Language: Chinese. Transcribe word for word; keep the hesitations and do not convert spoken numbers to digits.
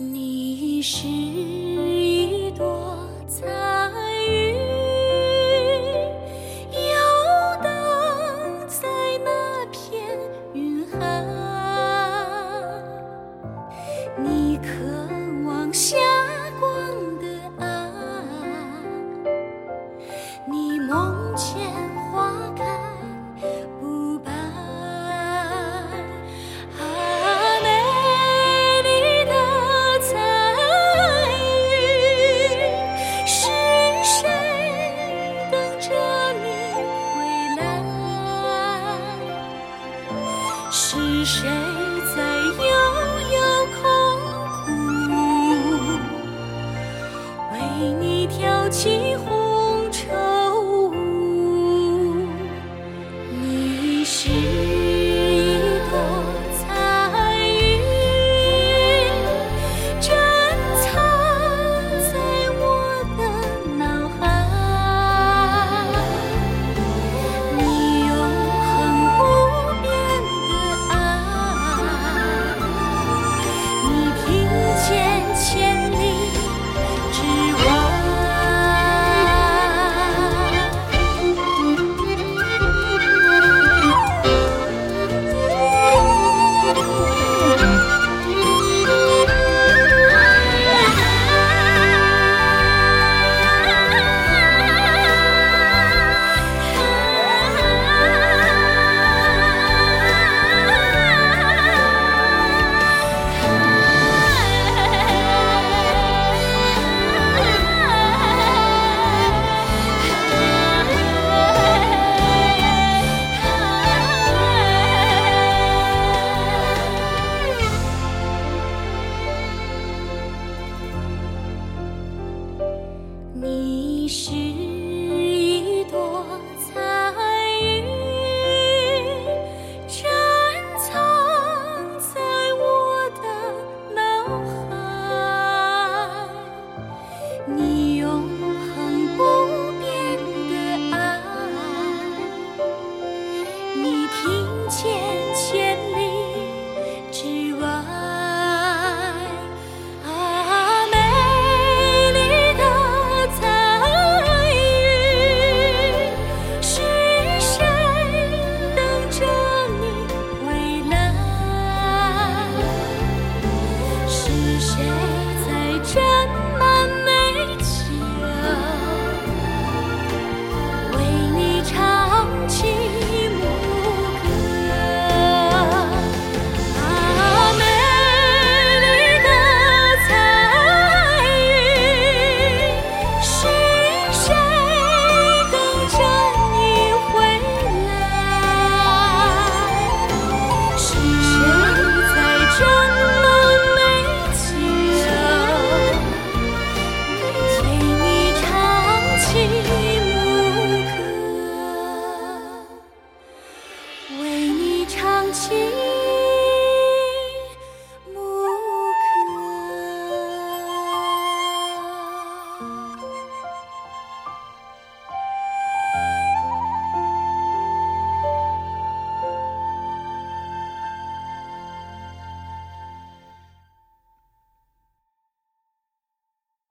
你是一朵彩云，游荡在那片云海。你渴望霞光的爱，你梦见花开不败。是谁在悠悠空谷，为你挑起红绸舞？你是一朵彩云，珍藏在我的脑海。你永恒不变的爱，你听见千里之外。你是一朵彩云，珍藏在我的脑海。你永恒不变的爱，你听见千里之外。谁